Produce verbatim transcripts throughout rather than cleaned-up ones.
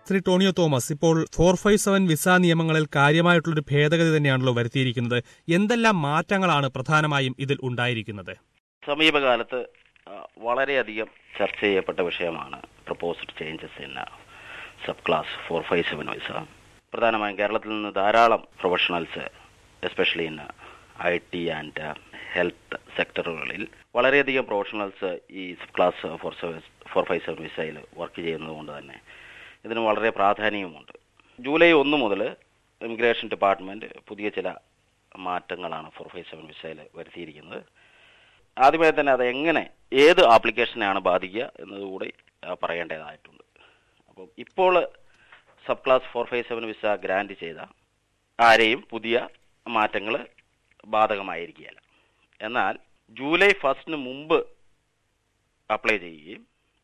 ശ്രീ ടോണിയോ തോമസ്, ഇപ്പോൾ four five seven visa നിയമങ്ങളിൽ കാര്യമായിട്ടുള്ളൊരു ഭേദഗതി തന്നെയാണല്ലോ വരുത്തിയിരിക്കുന്നത്. എന്തെല്ലാം മാറ്റങ്ങളാണ് പ്രധാനമായും ഇതിൽ ഉണ്ടായിരിക്കുന്നത്? സമീപകാലത്ത് വളരെയധികം ചർച്ച ചെയ്യപ്പെട്ട വിഷയമാണ് proposed changes in sub class four five seven visa. പ്രധാനമായും കേരളത്തിൽ നിന്ന് ധാരാളം professionals especially in I T and health സെക്ടറുകളിൽ വളരെയധികം പ്രൊഫഷണൽസ് ഈ sub class four four five seven വിസയിൽ വർക്ക് ചെയ്യുന്നത് കൊണ്ട് തന്നെ ഇതിന് വളരെ പ്രാധാന്യവുമുണ്ട്. ജൂലൈ ഒന്ന് മുതൽ ഇമിഗ്രേഷൻ ഡിപ്പാർട്ട്മെന്റ് പുതിയ ചില മാറ്റങ്ങളാണ് ഫോർ ഫൈവ് സെവൻ വിസയിൽ വരുത്തിയിരിക്കുന്നത്. ആദ്യമായി തന്നെ അത് എങ്ങനെ ഏത് ആപ്ലിക്കേഷനെയാണ് ബാധിക്കുക എന്നതുകൂടി പറയേണ്ടതായിട്ടുണ്ട്. അപ്പോൾ ഇപ്പോൾ sub class four five seven visa grant ചെയ്ത ആരെയും പുതിയ മാറ്റങ്ങൾ ബാധകമായിരിക്കുകയില്ല. എന്നാൽ ജൂലൈ ഫസ്റ്റിന് മുമ്പ് അപ്ലൈ ചെയ്യുകയും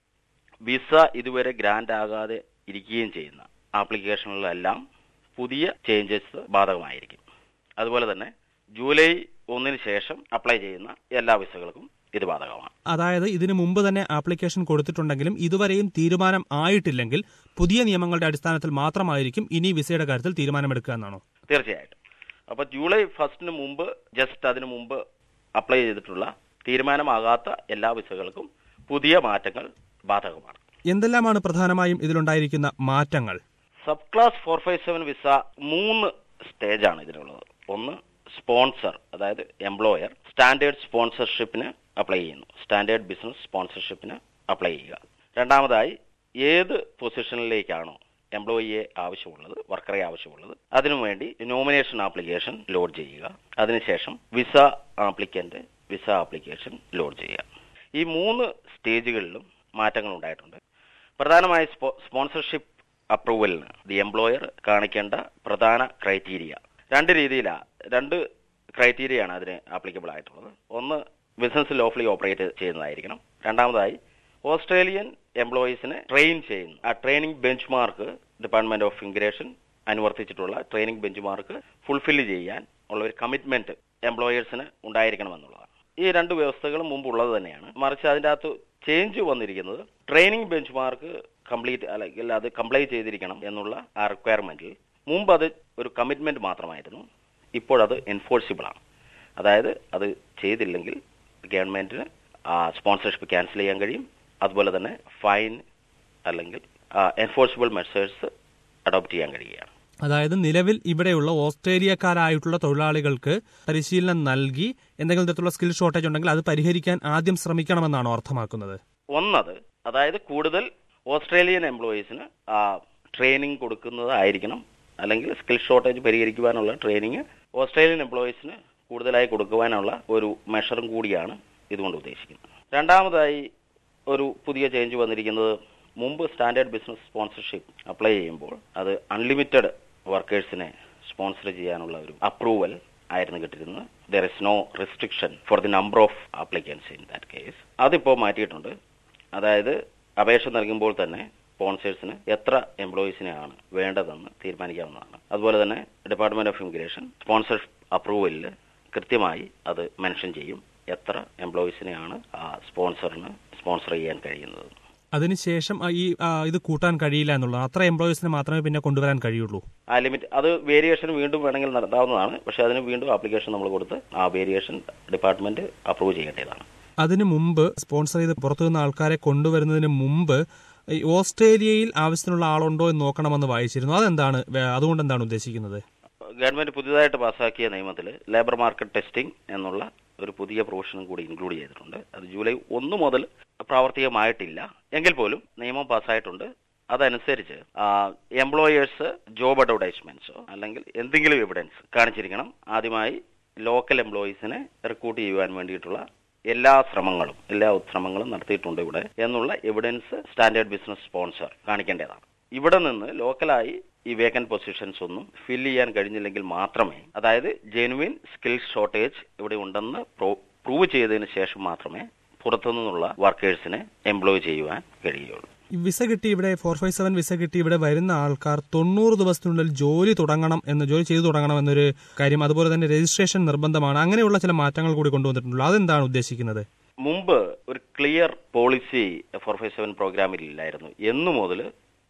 വിസ ഇതുവരെ ഗ്രാൻഡ് ആകാതെ ഇരിക്കുകയും ചെയ്യുന്ന ആപ്ലിക്കേഷനുകളിലെല്ലാം പുതിയ ചേഞ്ചസ് ബാധകമായിരിക്കും. അതുപോലെ തന്നെ ജൂലൈ ഒന്നിന് ശേഷം അപ്ലൈ ചെയ്യുന്ന എല്ലാ വിസകൾക്കും ഇത് ബാധകമാണ്. അതായത് ഇതിനു മുമ്പ് തന്നെ ആപ്ലിക്കേഷൻ കൊടുത്തിട്ടുണ്ടെങ്കിലും ഇതുവരെയും തീരുമാനം ആയിട്ടില്ലെങ്കിൽ പുതിയ നിയമങ്ങളുടെ അടിസ്ഥാനത്തിൽ മാത്രമായിരിക്കും ഇനി വിസയുടെ കാര്യത്തിൽ തീരുമാനമെടുക്കുക എന്നാണോ? തീർച്ചയായിട്ടും. അപ്പോൾ ജൂലൈ ഫസ്റ്റിന് മുമ്പ് ജസ്റ്റ് അതിനു മുമ്പ് അപ്ലൈ ചെയ്തിട്ടുള്ള തീരുമാനമാകാത്ത എല്ലാ വിസകൾക്കും പുതിയ മാറ്റങ്ങൾ ബാധകമാണ്. എന്തെല്ലാമാണ് പ്രധാനമായും ഇതിലുണ്ടായിരിക്കുന്ന മാറ്റങ്ങൾ? Sub class four five seven visa മൂന്ന് സ്റ്റേജാണ് ഇതിനുള്ളത്. ഒന്ന് സ്പോൺസർ, അതായത് എംപ്ലോയർ സ്റ്റാൻഡേർഡ് സ്പോൺസർഷിപ്പിന് അപ്ലൈ ചെയ്യുന്നു, സ്റ്റാൻഡേർഡ് ബിസിനസ് സ്പോൺസർഷിപ്പിന് അപ്ലൈ ചെയ്യുക. രണ്ടാമതായി ഏത് പൊസിഷനിലേക്കാണോ എംപ്ലോയിയെ ആവശ്യമുള്ളത്, വർക്കറെ ആവശ്യമുള്ളത്, അതിനുവേണ്ടി നോമിനേഷൻ ആപ്ലിക്കേഷൻ ലോഡ് ചെയ്യുക. അതിനുശേഷം visa applicant visa application lodge ചെയ്യുക. ഈ മൂന്ന് സ്റ്റേജുകളിലും മാറ്റങ്ങൾ ഉണ്ടായിട്ടുണ്ട്. പ്രധാനമായി സ്പോൺസർഷിപ്പ് അപ്രൂവലിന് ദി എംപ്ലോയർ കാണിക്കേണ്ട പ്രധാന ക്രൈറ്റീരിയ രണ്ട് രീതിയിലാണ്, രണ്ട് ക്രൈറ്റീരിയയാണ് അതിന് ആപ്ലിക്കബിൾ ആയിട്ടുള്ളത്. ഒന്ന് ബിസിനസ് ലോഫുള്ളി ഓപ്പറേറ്റ് ചെയ്യുന്നതായിരിക്കണം. രണ്ടാമതായി ഓസ്ട്രേലിയൻ എംപ്ലോയീസിനെ ട്രെയിൻ ചെയ്യുന്നു. ആ training benchmark department of immigration അനുവർത്തിച്ചിട്ടുള്ള ട്രെയിനിങ് ബെഞ്ച് മാർക്ക് ഫുൾഫിൽ ചെയ്യാൻ ഉള്ള ഒരു കമ്മിറ്റ്മെന്റ് എംപ്ലോയേഴ്സിന് ഉണ്ടായിരിക്കണമെന്നുള്ളതാണ്. ഈ രണ്ട് വ്യവസ്ഥകളും മുമ്പുള്ളത് തന്നെയാണ്. മറിച്ച് അതിൻ്റെ അകത്ത് ചേഞ്ച് വന്നിരിക്കുന്നത് ട്രെയിനിങ് ബെഞ്ച് മാർക്ക് കംപ്ലീറ്റ് അല്ലെങ്കിൽ അത് കംപ്ലൈ ചെയ്തിരിക്കണം എന്നുള്ള ആ റിക്വയർമെന്റിൽ മുമ്പ് അത് ഒരു കമ്മിറ്റ്മെന്റ് മാത്രമായിരുന്നു. ഇപ്പോഴത് എൻഫോഴ്സിബിൾ ആണ്. അതായത് അത് ചെയ്തില്ലെങ്കിൽ ഗവൺമെന്റിന് ആ സ്പോൺസർഷിപ്പ് ക്യാൻസൽ ചെയ്യാൻ കഴിയും. അതുപോലെ തന്നെ ഫൈൻ അല്ലെങ്കിൽ എൻഫോഴ്സിബിൾ മെഷേഴ്സ് അഡോപ്റ്റ് ചെയ്യാൻ കഴിയുകയാണ്. അതായത് നിലവിൽ ഇവിടെയുള്ള ഓസ്ട്രേലിയക്കാരായിട്ടുള്ള തൊഴിലാളികൾക്ക് പരിശീലനം നൽകി എന്തെങ്കിലും തരത്തിലുള്ള സ്കിൽ ഷോർട്ടേജ് ഉണ്ടെങ്കിൽ അത് പരിഹരിക്കാൻ ആദ്യം ശ്രമിക്കണമെന്നാണോ അർത്ഥമാക്കുന്നത്? ഒന്നത് അതായത് കൂടുതൽ ഓസ്ട്രേലിയൻ എംപ്ലോയീസിന് ട്രെയിനിങ് കൊടുക്കുന്നതായിരിക്കണം, അല്ലെങ്കിൽ സ്കിൽ ഷോർട്ടേജ് പരിഹരിക്കുവാനുള്ള ട്രെയിനിങ് ഓസ്ട്രേലിയൻ എംപ്ലോയീസിന് കൂടുതലായി കൊടുക്കുവാനുള്ള ഒരു മെഷറും കൂടിയാണ് ഇതുകൊണ്ട് ഉദ്ദേശിക്കുന്നത്. രണ്ടാമതായി ഒരു പുതിയ ചേഞ്ച് വന്നിരിക്കുന്നത്, മുമ്പ് സ്റ്റാൻഡേർഡ് ബിസിനസ് സ്പോൺസർഷിപ്പ് അപ്ലൈ ചെയ്യുമ്പോൾ അത് അൺലിമിറ്റഡ് വർക്കേഴ്സിനെ സ്പോൺസർ ചെയ്യാനുള്ള ഒരു അപ്രൂവൽ ആയിരുന്നു കിട്ടിയിരുന്നത്. There is no restriction for the number of applicants in that case. അതിപ്പോൾ മാറ്റിയിട്ടുണ്ട്. അതായത് അപേക്ഷ നൽകുമ്പോൾ തന്നെ സ്പോൺസേഴ്സിന് എത്ര എംപ്ലോയീസിനെയാണ് വേണ്ടതെന്ന് തീരുമാനിക്കാവുന്നതാണ്. അതുപോലെ തന്നെ ഡിപ്പാർട്ട്മെന്റ് ഓഫ് ഇമിഗ്രേഷൻ സ്പോൺസർഷിപ്പ് അപ്രൂവലിൽ കൃത്യമായി അത് മെൻഷൻ ചെയ്യും എത്ര എംപ്ലോയീസിനെയാണ് ആ സ്പോൺസറിന് സ്പോൺസർ ചെയ്യാൻ കഴിയുന്നത്. അതിനുശേഷം ഈ ഇത് കൂട്ടാൻ കഴിയില്ല എന്നുള്ളത്, അത്ര എംപ്ലോയീസിന് മാത്രമേ പിന്നെ കൊണ്ടുവരാൻ കഴിയുള്ളൂ. ആ ലിമിറ്റ് അത് വേരിയേഷൻ വീണ്ടും വേണമെങ്കിൽ നടത്താവുന്നതാണ്. പക്ഷെ അതിന് വീണ്ടും ആപ്ലിക്കേഷൻ നമ്മൾ കൊടുത്ത് ആ വേരിയേഷൻ ഡിപ്പാർട്ട്മെന്റ് അപ്രൂവ് ചെയ്യേണ്ടതാണ്. അതിനു മുമ്പ് സ്പോൺസർ ചെയ്ത് പുറത്തുനിന്ന് ആൾക്കാരെ കൊണ്ടുവരുന്നതിന് മുമ്പ് ഓസ്ട്രേലിയയിൽ ആവശ്യത്തിനുള്ള ആളുണ്ടോ എന്ന് നോക്കണമെന്ന് വായിച്ചിരുന്നു. അതെന്താണ്, അതുകൊണ്ട് എന്താണ് ഉദ്ദേശിക്കുന്നത്? ഗവൺമെന്റ് പുതിയതായിട്ട് പാസ്സാക്കിയ നിയമത്തിൽ ലേബർ മാർക്കറ്റ് ടെസ്റ്റിംഗ് എന്നുള്ള ഒരു പുതിയ പ്രൊവിഷനും കൂടി ഇൻക്ലൂഡ് ചെയ്തിട്ടുണ്ട്. അത് ജൂലൈ ഒന്ന് മുതൽ പ്രാവർത്തികമായിട്ടില്ല എങ്കിൽ പോലും നിയമം പാസ്സായിട്ടുണ്ട്. അതനുസരിച്ച് എംപ്ലോയേഴ്സ് ജോബ് അഡ്വർടൈസ്മെന്റ്സോ അല്ലെങ്കിൽ എന്തെങ്കിലും എവിഡൻസ് കാണിച്ചിരിക്കണം. ആദ്യമായി ലോക്കൽ എംപ്ലോയീസിനെ റിക്രൂട്ട് ചെയ്യുവാൻ വേണ്ടിയിട്ടുള്ള എല്ലാ ശ്രമങ്ങളും എല്ലാ ശ്രമങ്ങളും നടത്തിയിട്ടുണ്ട് ഇവിടെ എന്നുള്ള എവിഡൻസ് സ്റ്റാൻഡേർഡ് ബിസിനസ് സ്പോൺസർ കാണിക്കേണ്ടതാണ്. ഇവിടെ നിന്ന് ലോക്കലായി ഈ വേക്കന്റ് പൊസിഷൻസ് ഒന്നും ഫിൽ ചെയ്യാൻ കഴിഞ്ഞില്ലെങ്കിൽ മാത്രമേ, അതായത് ജെനുവിൻ സ്കിൽ ഷോർട്ടേജ് ഇവിടെ ഉണ്ടെന്ന് പ്രൂവ് ചെയ്തതിന് ശേഷം മാത്രമേ പുറത്തുനിന്നുള്ള വർക്കേഴ്സിനെ എംപ്ലോയ് ചെയ്യുവാൻ കഴിയുള്ളൂ. വിസ കിട്ടി ഇവിടെ ഫോർ ഫൈവ് സെവൻ വിസ കിട്ടി ഇവിടെ വരുന്ന ആൾക്കാർ തൊണ്ണൂറ് ദിവസത്തിനുള്ളിൽ ജോലി തുടങ്ങണം എന്ന് ജോലി ചെയ്തു തുടങ്ങണം എന്നൊരു കാര്യം, അതുപോലെ തന്നെ രജിസ്ട്രേഷൻ നിർബന്ധമാണ്. അങ്ങനെയുള്ള ചില മാറ്റങ്ങൾ കൂടി കൊണ്ടുവന്നിട്ടുണ്ടല്ലോ, അതെന്താണ് ഉദ്ദേശിക്കുന്നത്? മുമ്പ് ഒരു clear policy four five seven പ്രോഗ്രാമിൽ ഇല്ലായിരുന്നു. എന്നു മുതൽ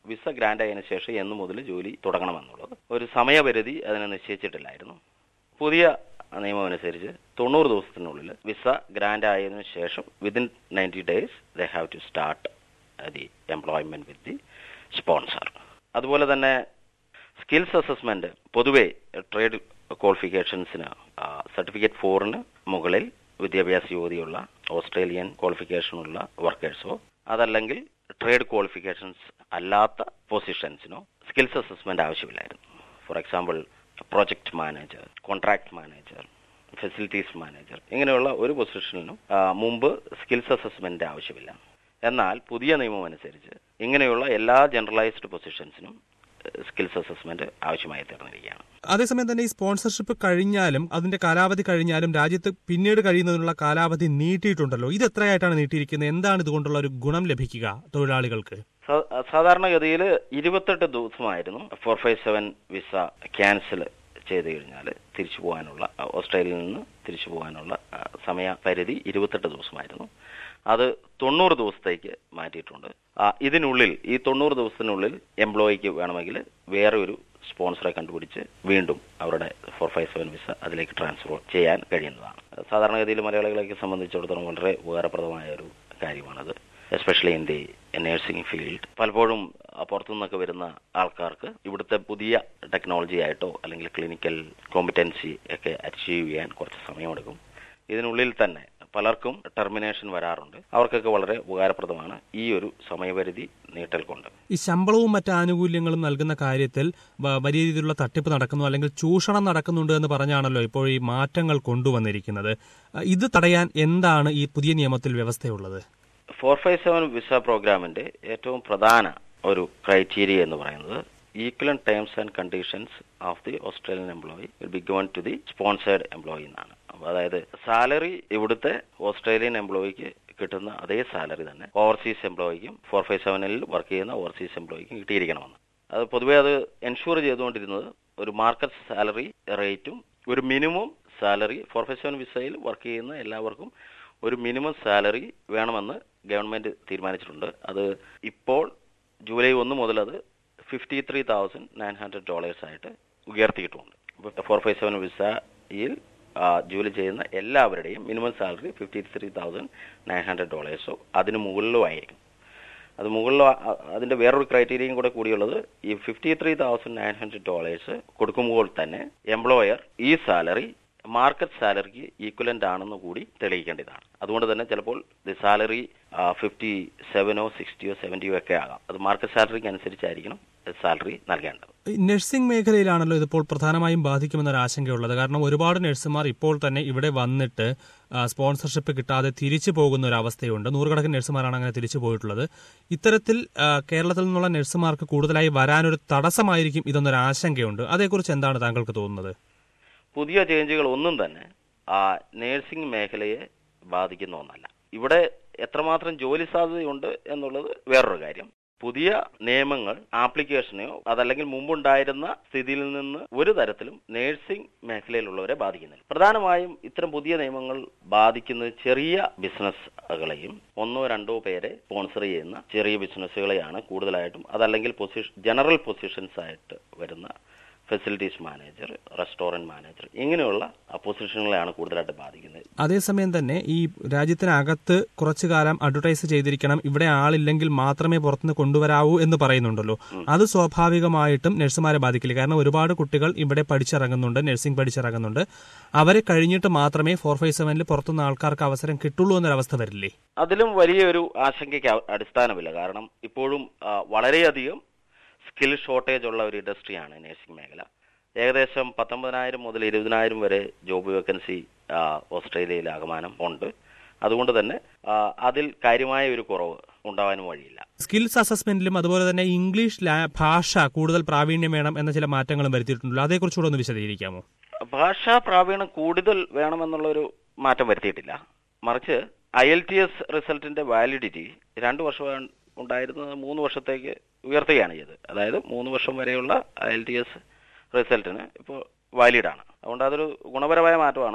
വിസ ഗ്രാൻഡ് ആയതിനു ശേഷം എന്ന് മുതൽ ജോലി തുടങ്ങണമെന്നുള്ളത്. ഒരു സമയപരിധി അതിനെ നിശ്ചയിച്ചിട്ടില്ലായിരുന്നു. പുതിയ നിയമം അനുസരിച്ച് തൊണ്ണൂറ് ദിവസത്തിനുള്ളിൽ വിസ ഗ്രാൻഡ് ആയതിനു ശേഷം within ninety days they have to start the employment with the sponsor. അതുപോലെ തന്നെ സ്കിൽസ് അസസ്മെന്റ് പൊതുവെ ട്രേഡ് ക്വാളിഫിക്കേഷൻസിന് സർട്ടിഫിക്കറ്റ് ഫോറിന് മുകളിൽ വിദ്യാഭ്യാസ യോഗ്യതയുള്ള ഓസ്ട്രേലിയൻ ക്വാളിഫിക്കേഷനുള്ള വർക്കേഴ്സോ അതല്ലെങ്കിൽ ട്രേഡ് ക്വാളിഫിക്കേഷൻസ് അല്ലാത്ത പൊസിഷൻസിനോ സ്കിൽസ് അസസ്മെന്റ് ആവശ്യമില്ലായിരുന്നു. For example project manager, contract manager, facilities manager, ഇങ്ങനെയുള്ള ഒരു പൊസിഷനിലും മുമ്പ് സ്കിൽസ് അസസ്മെന്റ് ആവശ്യമില്ല. എന്നാൽ പുതിയ നിയമം അനുസരിച്ച് ഇങ്ങനെയുള്ള എല്ലാ ജനറലൈസ്ഡ് പൊസിഷൻസിനും സ്കിൽസ് അസസ്മെന്റ് ആവശ്യമായി തീർന്നിരിക്കുകയാണ്. അതേസമയം തന്നെ ഈ സ്പോൺസർഷിപ്പ് കഴിഞ്ഞാലും അതിന്റെ കാലാവധി കഴിഞ്ഞാലും രാജ്യത്ത് പിന്നീട് കഴിയുന്നതിനുള്ള കാലാവധി നീട്ടിയിട്ടുണ്ടല്ലോ. ഇത് എത്രയായിട്ടാണ് നീട്ടിയിരിക്കുന്നത്? എന്താണ് ഇതുകൊണ്ടുള്ള ഒരു ഗുണം ലഭിക്കുക തൊഴിലാളികൾക്ക്? സാധാരണഗതിയിൽ ഇരുപത്തെട്ട് ദിവസമായിരുന്നു four five seven visa cancel ചെയ്ത് കഴിഞ്ഞാൽ തിരിച്ചു പോകാനുള്ള, ഓസ്ട്രേലിയയിൽ നിന്ന് തിരിച്ചു പോകാനുള്ള സമയപരിധി ഇരുപത്തെട്ട് ദിവസമായിരുന്നു. അത് തൊണ്ണൂറ് ദിവസത്തേക്ക് മാറ്റിയിട്ടുണ്ട്. ഇതിനുള്ളിൽ ഈ തൊണ്ണൂറ് ദിവസത്തിനുള്ളിൽ എംപ്ലോയിക്ക് വേണമെങ്കിൽ വേറെ ഒരു സ്പോൺസറെ കണ്ടുപിടിച്ച് വീണ്ടും അവരുടെ ഫോർ ഫൈവ് സെവൻ വിസ അതിലേക്ക് ട്രാൻസ്ഫർ ചെയ്യാൻ കഴിയുന്നതാണ്. സാധാരണഗതിയിൽ മലയാളികളെ സംബന്ധിച്ചിടത്തോളം വളരെ ഉപകാരപ്രദമായ ഒരു കാര്യമാണത്. Especially in the nursing field. പലപ്പോഴും പുറത്തുനിന്നൊക്കെ വരുന്ന ആൾക്കാർക്ക് ഇവിടുത്തെ പുതിയ ടെക്നോളജി ആയിട്ടോ അല്ലെങ്കിൽ ക്ലിനിക്കൽ കോമ്പിറ്റൻസി ഒക്കെ അച്ചീവ് ചെയ്യാൻ കുറച്ച് സമയമെടുക്കും. ഇതിനുള്ളിൽ തന്നെ പലർക്കും ടെർമിനേഷൻ വരാറുണ്ട്. അവർക്കൊക്കെ വളരെ ഉപകാരപ്രദമാണ് ഈ ഒരു സമയപരിധി നീട്ടൽ കൊണ്ട്. ഈ ശമ്പളവും മറ്റ് ആനുകൂല്യങ്ങളും നൽകുന്ന കാര്യത്തിൽ വലിയ രീതിയിലുള്ള തട്ടിപ്പ് നടക്കുന്നു അല്ലെങ്കിൽ ചൂഷണം നടക്കുന്നുണ്ട് എന്ന് പറഞ്ഞാണല്ലോ ഇപ്പോൾ ഈ മാറ്റങ്ങൾ കൊണ്ടുവന്നിരിക്കുന്നത്. ഇത് തടയാൻ എന്താണ് ഈ പുതിയ നിയമത്തിൽ വ്യവസ്ഥയുള്ളത്? ഫോർ ഫൈവ് സെവൻ വിസ പ്രോഗ്രാമിന്റെ ഏറ്റവും പ്രധാന ഒരു ക്രൈറ്റീരിയ എന്ന് പറയുന്നത് equivalent terms and conditions of the Australian employee will be given to the sponsored employee എന്നാണ്. അതായത് സാലറി ഇവിടുത്തെ ഓസ്ട്രേലിയൻ എംപ്ലോയിക്ക് കിട്ടുന്ന അതേ സാലറി തന്നെ ഓവർസീസ് എംപ്ലോയിക്കും ഫോർ ഫൈവ് സെവനിൽ വർക്ക് ചെയ്യുന്ന ഓവർസീസ് എംപ്ലോയിക്കും കിട്ടിയിരിക്കണമെന്ന്. അത് പൊതുവെ അത് എൻഷുർ ചെയ്തുകൊണ്ടിരുന്നത് ഒരു മാർക്കറ്റ് സാലറി റേറ്റും ഒരു minimum salary four five seven വിസയിൽ വർക്ക് ചെയ്യുന്ന എല്ലാവർക്കും ഒരു മിനിമം സാലറി വേണമെന്ന് ഗവൺമെന്റ് തീരുമാനിച്ചിട്ടുണ്ട്. അത് ഇപ്പോൾ ജൂലൈ ഒന്ന് മുതൽ അത് fifty three thousand nine hundred dollars ആയിട്ട് ഉയർത്തിയിട്ടുണ്ട്. ഫോർ ഫൈവ് സെവൻ വിസയിൽ ജോലി ചെയ്യുന്ന എല്ലാവരുടെയും minimum salary fifty three thousand nine hundred ഡോളേഴ്സോ അതിന് മുകളിലും ആയിരിക്കും. അത് മുകളിൽ അതിന്റെ വേറൊരു ക്രൈറ്റീരിയയും കൂടെ കൂടിയുള്ളത് ഈ fifty three thousand nine hundred dollars കൊടുക്കുമ്പോൾ തന്നെ എംപ്ലോയർ ഈ സാലറി മാർക്കറ്റ് സാലറിക്ക് ഈക്വലന്റ് ആണെന്ന് കൂടി തെളിയിക്കേണ്ടതാണ്. അതുകൊണ്ട് തന്നെ ചിലപ്പോൾ ദി സാലറി ഫിഫ്റ്റി സെവനോ സിക്സ്റ്റിയോ സെവന്റിയോ ഒക്കെ ആകാം. അത് മാർക്കറ്റ് സാലറിക്ക് അനുസരിച്ചായിരിക്കണം സാലറി നൽകേണ്ടത്. നഴ്സിംഗ് മേഖലയിലാണല്ലോ ഇതിപ്പോൾ പ്രധാനമായും ബാധിക്കുമെന്നൊരു ആശങ്കയുള്ളത്. കാരണം ഒരുപാട് നഴ്സുമാർ ഇപ്പോൾ തന്നെ ഇവിടെ വന്നിട്ട് സ്പോൺസർഷിപ്പ് കിട്ടാതെ തിരിച്ചു പോകുന്ന ഒരു അവസ്ഥയുണ്ട്. നൂറുകണക്കിന് നഴ്സുമാരാണ് അങ്ങനെ തിരിച്ചു പോയിട്ടുള്ളത്. ഇത്തരത്തിൽ കേരളത്തിൽ നിന്നുള്ള നഴ്സുമാർക്ക് കൂടുതലായി വരാനൊരു തടസ്സമായിരിക്കും ഇതെന്നൊരു ആശങ്കയുണ്ട്. അതേക്കുറിച്ച് എന്താണ് താങ്കൾക്ക് തോന്നുന്നത്? പുതിയ ചേഞ്ചുകൾ ഒന്നും തന്നെ ആ നേഴ്സിംഗ് മേഖലയെ ബാധിക്കുന്ന ഒന്നല്ല. ഇവിടെ എത്രമാത്രം ജോലി സാധ്യതയുണ്ട് എന്നുള്ളത് വേറൊരു കാര്യം. പുതിയ നിയമങ്ങൾ ആപ്ലിക്കേഷനെയോ അതല്ലെങ്കിൽ മുമ്പുണ്ടായിരുന്ന സ്ഥിതിയിൽ നിന്ന് ഒരു തരത്തിലും നേഴ്സിംഗ് മേഖലയിലുള്ളവരെ ബാധിക്കുന്നില്ല. പ്രധാനമായും ഇത്തരം പുതിയ നിയമങ്ങൾ ബാധിക്കുന്നത് ചെറിയ ബിസിനസ്സുകളെയും ഒന്നോ രണ്ടോ പേരെ സ്പോൺസർ ചെയ്യുന്ന ചെറിയ ബിസിനസ്സുകളെയാണ് കൂടുതലായിട്ടും. അതല്ലെങ്കിൽ പൊസിഷൻ ജനറൽ പൊസിഷൻസ് ആയിട്ട് വരുന്ന ഫെസിലിറ്റീസ് മാനേജർ, റെസ്റ്റോറന്റ് മാനേജർ, ഇങ്ങനെയുള്ള പൊസിഷനുകളെയാണ് കൂടുതലായിട്ട് ബാധിക്കുന്നത്. അതേസമയം തന്നെ ഈ രാജ്യത്തിനകത്ത് കുറച്ചു കാലം അഡ്വർടൈസ് ചെയ്തിരിക്കണം, ഇവിടെ ആളില്ലെങ്കിൽ മാത്രമേ പുറത്തുനിന്ന് കൊണ്ടുവരാവൂ എന്ന് പറയുന്നുണ്ടല്ലോ. അത് സ്വാഭാവികമായിട്ടും നഴ്സുമാരെ ബാധിക്കില്ല. കാരണം ഒരുപാട് കുട്ടികൾ ഇവിടെ പഠിച്ചിറങ്ങുന്നുണ്ട്, നഴ്സിംഗ് പഠിച്ചിറങ്ങുന്നുണ്ട്. അവരെ കഴിഞ്ഞിട്ട് മാത്രമേ ഫോർ ഫൈവ് സെവനിൽ പുറത്തുനിന്ന് ആൾക്കാർക്ക് അവസരം കിട്ടുള്ളൂ എന്നൊരവസ്ഥ വരില്ലേ? അതിലും വലിയൊരു ആശങ്കയ്ക്ക് അടിസ്ഥാനമില്ല. കാരണം ഇപ്പോഴും വളരെയധികം സ്കിൽ ഷോർട്ടേജ് ഉള്ള ഒരു ഇൻഡസ്ട്രിയാണ് നഴ്സിംഗ് മേഖല. ഏകദേശം പത്തൊമ്പതിനായിരം മുതൽ ഇരുപതിനായിരം വരെ ജോബ് വേക്കൻസി ഓസ്ട്രേലിയയിൽ ആകമാനം ഉണ്ട്. അതുകൊണ്ട് തന്നെ അതിൽ കാര്യമായ ഒരു കുറവ് ഉണ്ടാവാനും വഴിയില്ല. സ്കിൽസ് അസസ്മെന്റിലും അതുപോലെ തന്നെ ഇംഗ്ലീഷ് ഭാഷ കൂടുതൽ പ്രാവീണ്യം വേണം എന്ന ചില മാറ്റങ്ങളും വരുത്തിയിട്ടുണ്ടല്ലോ. അതേക്കുറിച്ചുകൂടെ ഒന്ന് വിശദീകരിക്കാമോ? ഭാഷാ പ്രാവീണ്യം കൂടുതൽ വേണമെന്നുള്ളൊരു മാറ്റം വരുത്തിയിട്ടില്ല. മറിച്ച് ഐ എൽ ടി എസ് റിസൾട്ടിന്റെ വാലിഡിറ്റി രണ്ടു വർഷം ഉണ്ടായിരുന്നത് മൂന്ന് വർഷത്തേക്ക് ഉയർത്തുകയാണ് ചെയ്തത്. അതായത് മൂന്ന് വർഷം വരെയുള്ള ഐ എൽ ടി എസ് റിസൾട്ടിന് ഇപ്പോൾ വാലിഡാണ്. അതുകൊണ്ട് അതൊരു ഗുണപരമായ മാറ്റമാണ്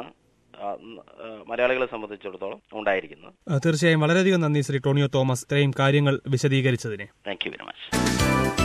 മലയാളികളെ സംബന്ധിച്ചിടത്തോളം ഉണ്ടായിരിക്കുന്നത്. തീർച്ചയായും വളരെയധികം നന്ദി ശ്രീ ടോണിയോ തോമസ് ഇത്രയും കാര്യങ്ങൾ വിശദീകരിച്ചതിന്. Thank you very much.